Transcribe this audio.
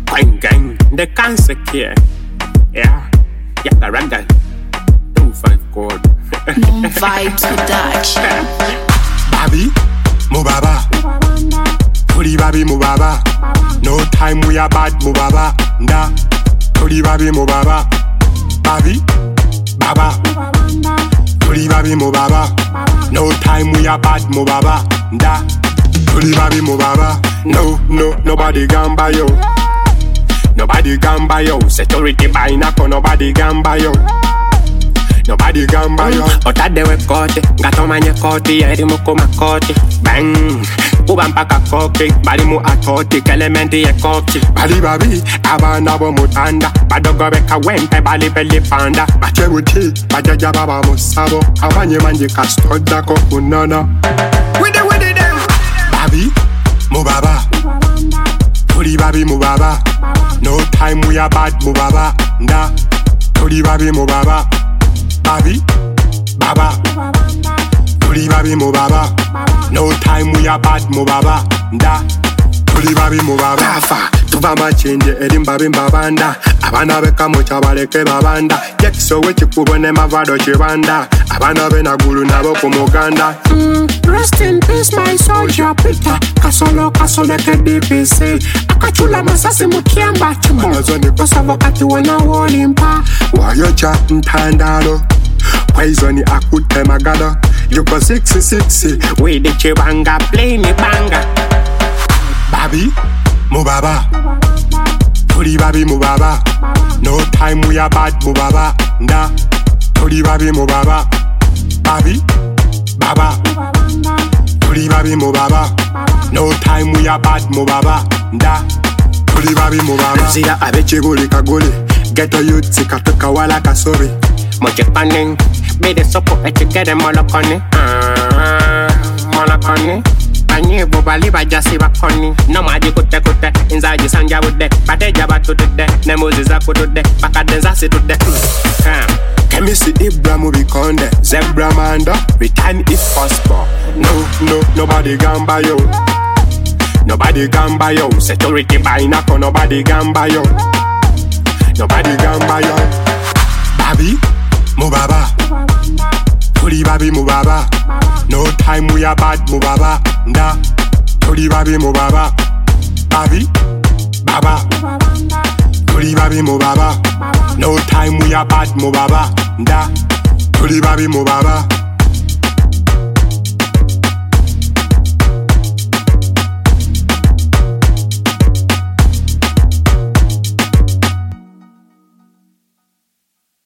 Quang gang, the cancer care. Yeah, the reggae. 2-5 chord. Vibes production. Babi, Mubaba. Turi babi Mubaba. No time we are bad Mubaba. Nda. Turi babi Mubaba. Babi, Baba. Turi babi Mubaba. No time we are bad Mubaba. Nda. Turi babi Mubaba. No, nobody gamba yo. Nobody gamba yo. Security by nako, nobody gamba yo. Nobody gamba yo. Otade we kote, gato manye kote, yeri moko makote. Bang, ubampaka koke, bali mu atoti, kelementi ye koke. Bali babi, abana bo mutanda, badogo beka wempe, bali peli panda. Bache buti, bajaja baba musabo, abanye manje kastoda ko unana. With it them. Babi, Mubaba. Turi babi Mubaba. No time we are bad Mubaba. Nda. Turi babi Mubaba. Babi, Baba. Turi babi Mubaba. No time we are bad Mubaba. Nda. Turi babi Mubaba. Kafa, tuva machinje erimbabi mbabanda. Abana beka mocha baleke babanda. Yekiso wechi kubone mavado chibanda. Abana bena gulu nabo kumuganda. Rest in peace my soldier Peter. Kasolo ke DPC. Akachula masasi mukiamba chimo. Kosa wakati wana wolimpa. Wayocha ntandalo. Poisoni akute magado. Yuko 666. We the chibanga play me banga. Babi, Mubaba. Turi babi Mubaba. No time we are bad Mubaba. Nda. Turi babi Mubaba. Babi, Baba. Turi babi Mubaba. No time we are bad Mubaba. Nda. Turi babi Mubaba. Zira abeche goli kagoli. Ghetto youth sikatoka wala kasobe. Moche paning, be the sopo echigere molokoni. Molokoni. Banye bobali bajasi bakoni. No maji kute inzaji sanja wude. Badeja batude, nemuzi za kutude. Bakadenza situde. Kemisi Ibramu bikonde. Zebra manda, return if possible. No, nobody gamba yo. Nobody gamba yo. Security by nako, nobody gamba yo. Nobody gamba yo. Babi, Mubaba. Turi babi Mubaba. No time we are bad Mubaba. Nda. Turi babi Mubaba. Babi, Baba. Turi babi Mubaba. No time we are bad Mubaba. Nda. Turi babi Mubaba.